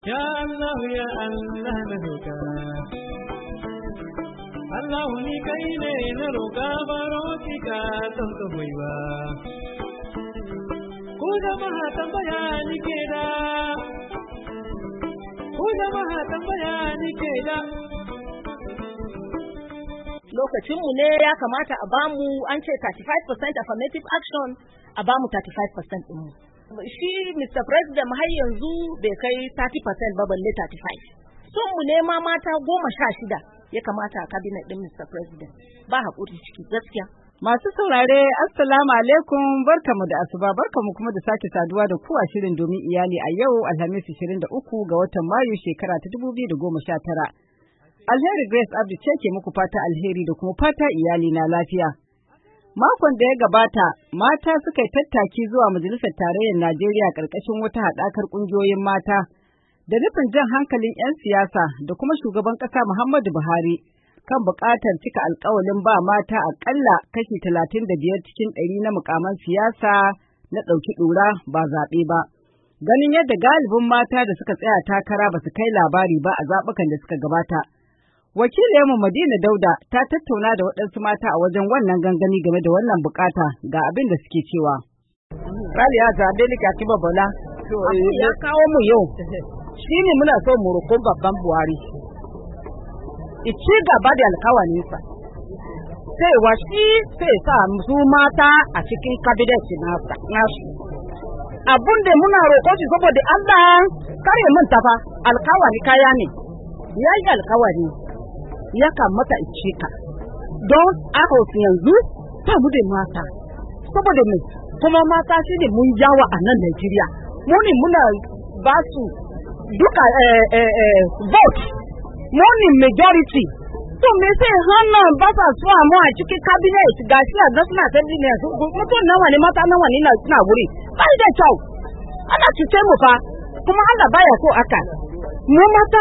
Ya Allah ya Allah na roƙa Allah ni kai ne na roƙa baro ki ka don ka hoiwa ku jama'a tambaya ni ke da lokacinmu ne ya kamata a bamu an ce 35% affirmative action a bamu 35% ɗinmu. Shi Mr. President har yanzu bai kai 30% ba balle 35. Son mu ne ma mata 16 ya kamata a cabinet ɗin Mr. President. Ba haƙuri ciki gaskiya. Masu saurare, Assalamu alaikum, barkamu da asuba, barkamu kuma da sake saduwa da ku a shirin domin iyali a yau Alhamis 23 ga watan Mayu shekara ta 2019. Alheri Grace Abdi ce ke muku fata alheri da kuma fata iyali na lafiya. Makon da ya gabata, mata suka yi tattaki zuwa Majalisar Tarayyar Najeriya ƙarƙashin wata haɗakar ƙungiyoyin mata da nufin jan hankalin 'yan siyasa da kuma shugaban ƙasa Muhammadu Buhari kan buƙatar cika alƙawalin ba mata aƙalla kashi 35 cikin 100 na mukaman siyasa na ɗauki ɗora ba zaɓe ba. Ganin yadda galibin mata da suka tsaya takara ba su kai labari ba a zaɓukan da suka gabata. Wakiliyarmu Madina Dauda ta tattauna da waɗansu mata a wajen wannan gangami game da wannan buƙata ga abin da suke cewa. Raliya zaɓe ni Katiba Bala. Ya kawo mu yau. Shi ne muna so mu roƙo babban Buhari. Ci gaba da alkawarinsa cewa shi sai sa su mata a cikin kabinet nashi. Abun da muna roƙo shi saboda Allah kare manta fa alkawari kaya ne. Ya yi alkawari ya kamata cika. Don aka yanzu ba mu da mata. Saboda mai kuma mata shi ne mun yawa a nan Najeriya. Muni muna ba su duka vote. Money majority. To me sai hana ba sa so mu a cikin cabinet gashi a national assembly ne mutum nawa ne mata nawa ne na wuri. Ba da kyau. Ana cuce mu fa kuma Allah baya so aka. Mu mata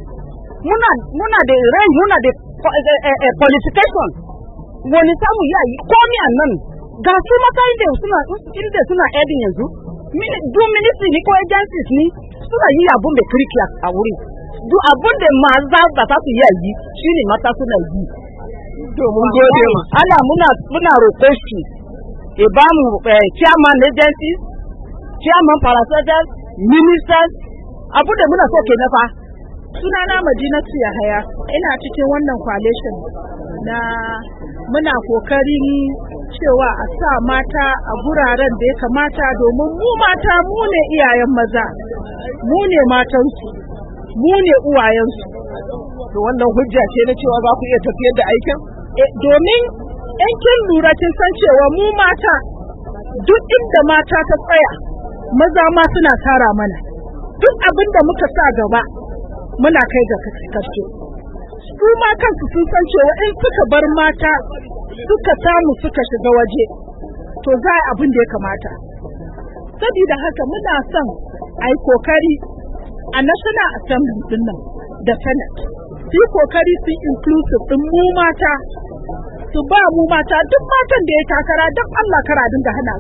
muna da range muna da qualification. Wani samu yayi komi annan. Ga su mata inda suna edin yanzu. Do ministry ni ko agencies ni suna yi abun da kirki a wuri. Duk abun da maza ba za su yi shine mata suna yi. To mun gode ma. Allah muna roƙo shi ya ba mu chairman agencies, chairman parastatals, ministers, abun da muna so ke nafa. Sunana Madinatu Yahaya, ina cikin wannan coalition na muna kokarin cewa a sa mata a guraren da ya kamata domin mu mata mu ne iyayen maza, mu ne matansu. Mu ne uwayensu. To wannan hujja ce na cewa za ku iya tafiyar da aikin? Domin in kin lura kin san cewa mu mata duk inda mata ta tsaya maza ma suna tara mana. Duk abin da muka sa gaba muna kai ga karshe. Su ma kansu sun san cewa in suka bar mata suka samu suka shiga waje to za a abin da ya kamata. Sabida haka muna son a yi kokari a National Assembly din nan da Senate su yi kokari su inclusive din mu mata su ba mu mata duk matan da ya takara don Allah kara dinga hana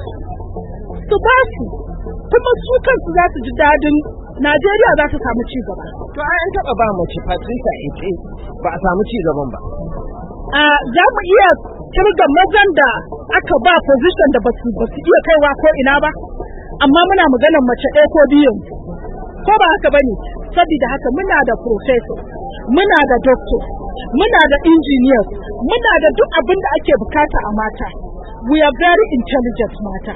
su ba su kuma su kansu za su ji dadin Najeriya za ta samu ci gaba. To an taɓa ba mace Patricia Eke ba a samu ci gaban ba. Za mu iya kirga mazan da aka ba position da ba su iya kaiwa ko ina ba amma muna maganar mace ɗaya ko biyu ko ba haka bane saboda haka muna da professor muna da doctor muna da engineers muna da duk abin da ake bukata a mata. We are very intelligent mata.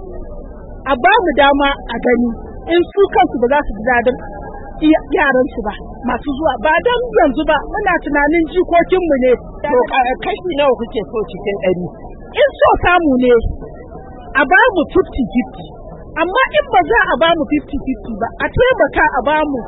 A ba mu dama a gani in su kansu ba za su ji dadin yaran su ba masu zuwa ba dan yanzu ba muna tunanin jikokin mu ne. To kashi nawa kuke so cikin 100? In so samu ne a ba mu 50-50 amma in ba za a ba mu 50-50 ba a taimaka a ba mu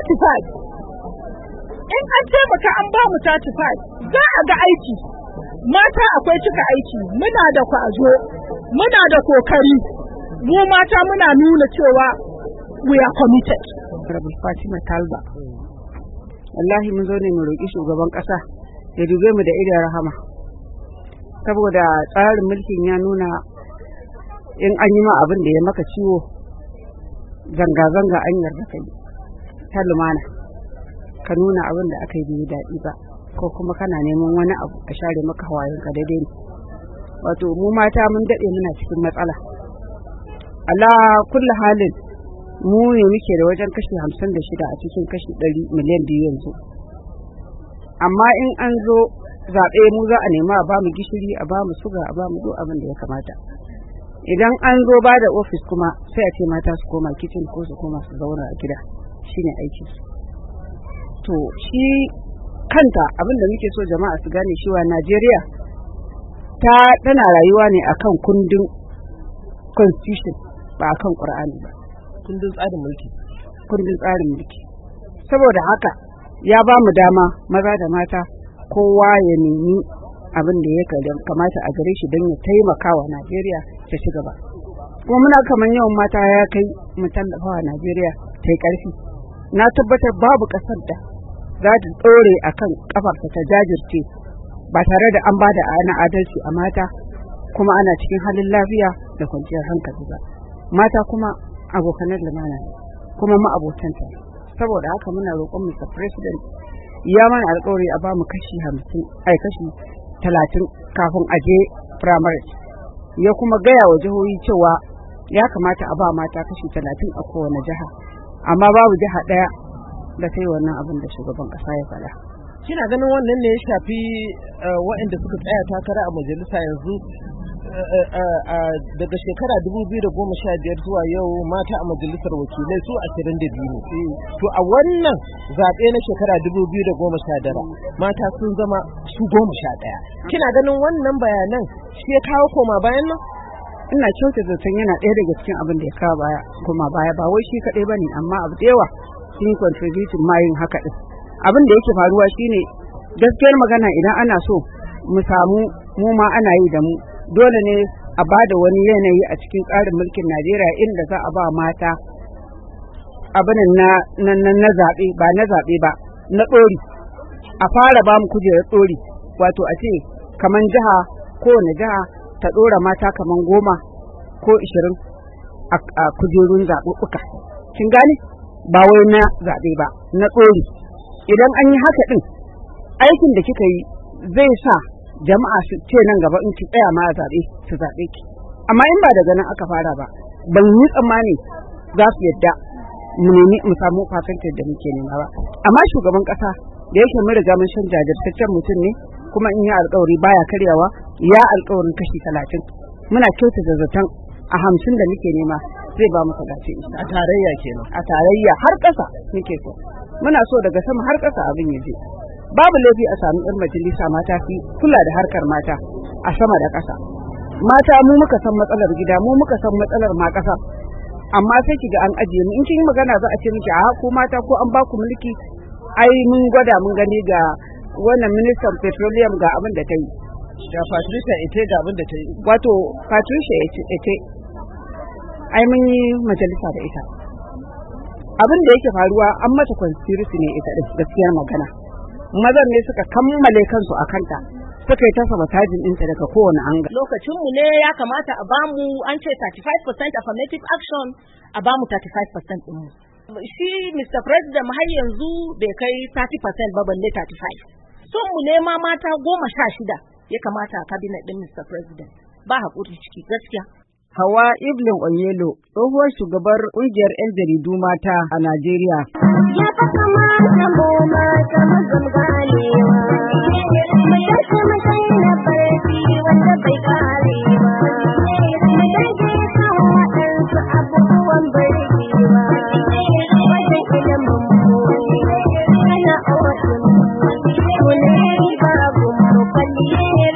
35. In an taimaka an ba mu 35 za a ga aiki. Mata akwai cika aiki, muna da kwazo, muna da kokari, mu mata muna nuna cewa we are committed. Rabi Fatima Talba. Wallahi mun zo ne mu roƙi shugaban ƙasa ya dube mu da irin rahama. Saboda tsarin mulkin ya nuna in an yi ma abin da ya maka ciwo zanga-zanga an yarda kai. ta lumana ka nuna abin da aka yi bai daɗi ba ko kuma kana neman wani abu a share maka hawayen ka daidai ne. Wato mu mata mun daɗe muna cikin matsala. Ala kulli halin mu ne muke da wajen kashi 56 a cikin kashi 100 miliyan 2 yanzu. Amma in an zo zaɓe mu za a nema a bamu gishiri, a bamu suga, a bamu duk abin da ya kamata. Idan an zo ba da ofis kuma sai a ce mata su koma kitchen ko su koma su zauna a gida, shine aikin su. To shi kanta abin da muke so jama'a su gane cewa Najeriya tana rayuwa ne akan kundin constitution ba akan Qur'ani ba, kundin tsarin mulki. Saboda haka ya ba mu dama maza da mata kowa ya nemi abin da ya kamata a gare shi don ya taimaka wa Najeriya ta ci gaba. Kuma muna kaman yawan mata ya kai mu tallafa wa Najeriya ta yi ƙarfi. Na tabbatar babu ƙasar da za ta tsore a kan ƙafarta ta jajirce ba tare da an ba da ana adalci a mata kuma ana cikin halin lafiya da kwanciyar hankali ba. Mata kuma abokanan lumana ne kuma ma'abotanta. Saboda haka muna roƙon Mr. President ya mana alƙawari a ba mu kashi 30 kafin a je primary. Ya kuma gaya wa jihohi cewa ya kamata a ba mata kashi 30 a kowane jiha. Amma babu jiha ɗaya da ta yi wannan abin da shugaban ƙasa ya faɗa. Kina ganin wannan ne ya shafi waɗanda suka tsaya takara a majalisa yanzu daga shekara 2015 zuwa yau mata a majalisar wakilai su 22 ne. To a wannan zaɓe na shekara 2019 mata sun zama su 11. Kina ganin wannan bayanan shi ya kawo koma bayan nan? Ina kyauta zaton yana ɗaya daga cikin abin da ya kawo koma baya ba wai shi kaɗai ba ne amma abu da yawa sun yi contribution ma yin haka ɗin. Abin da yake faruwa shine gaskiyar magana idan ana so mu samu mu ma ana yi da mu dole ne a bada wani yanayi a cikin tsarin mulkin Najeriya inda za a ba mata abin na zaɓe ba na ɗori a fara ba mu kujerar ɗori wato a ce kaman jiha kowane jiha ta ɗora mata kaman 10 ko 20 a kujerun zaɓuɓɓuka. Kin gane ba wai na zaɓe ba na ɗori. Idan an yi haka ɗin aikin da kika yi zai sa jama'a su ce nan gaba in ki tsaya ma a zaɓe su zaɓe ki. Amma in ba daga nan aka fara ba ban yi tsammani za su yadda mu samu fasantar da muke nema ba. Amma shugaban ƙasa da yake mun riga mun san jajirtaccen mutum ne kuma in yi alƙawari baya karyawa ya alƙawarin kashi 30. Muna kyautata zaton a 50 da muke nema zai ba mu 30 a tarayya kenan. A tarayya har ƙasa muke so. Muna so daga sama har ƙasa abin ya je. Babu laifi a sami ɗan majalisa mata fi kula da harkar mata a sama da ƙasa. Mata mu muka san matsalar gida, mu muka san matsalar ma ƙasa. Amma sai kiga an ajiye mu in kin yi magana za a ce miki a ko mata ko an ba ku mulki ai mun gwada mun gani ga wannan ministan petroleum ga abin da ta yi. Da Patricia Ete ga abin da ta yi. Wato Patricia Ete ai mun yi majalisa da ita. Abin da yake faruwa an mata conspiracy ne ita din gaskiyar magana. Mazan ne suka kammale kansu a kanta suka yi ta sabotajin ɗinta daga kowane anga. Lokacinmu ne ya kamata a bamu an ce 35% affirmative action a bamu 35% ɗinmu. Shi Mr. President har yanzu bai kai 30% ba balle 35. Son mu nema mata 16 ya kamata a cabinet ɗin Mr. President. Ba haƙuri ciki gaskiya. Hawa Evelyn Onyelo, tsohuwar shugabar ƙungiyar 'yan jaridu mata a Najeriya. Ya fa kamata mu mata mazan ganewa, mu tashi mu daina barci wanda bai karewa, mu dage kan waɗansu abubuwan birgewa, wajen ilimin mu, sana'o'in mu ne babu mu kwalliyere,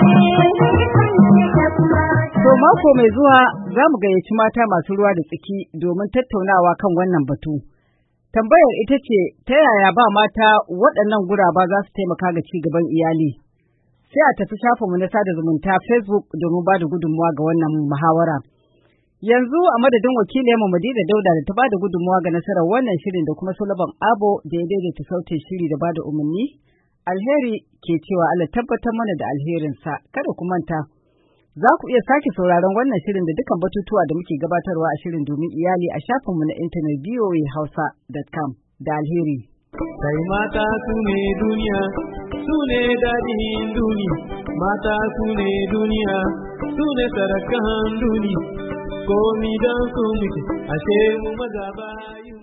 To mako mai zuwa za mu gayyaci mata masu ruwa da tsaki domin tattaunawa kan wannan batu. Tambayar ita ce ta yaya ba mata waɗannan guraba za su taimaka ga ci gaban iyali. Sai a tafi shafinmu na sada zumunta Facebook domin ba da gudunmuwa ga wannan muhawara. Yanzu a madadin wakiliyarmu Madina Dauda da ta ba da gudunmuwa ga nasarar wannan shirin da kuma Sulaiman Abo da ya daidaita sautin shiri da ba da umarni. Alheri ke cewa Allah tabbatar mana da alherinsa. Kada ku manta. Za ku iya sake sauraron wannan shirin da dukan batutuwa da muke gabatarwa a shirin domin iyali a shafinmu na intanet voahausa.com da alheri. Kai mata su ne duniya, su ne daɗin duniya, mata su ne duniya, su ne sarakan duniya, komi don su muke, ashe mu maza bayu.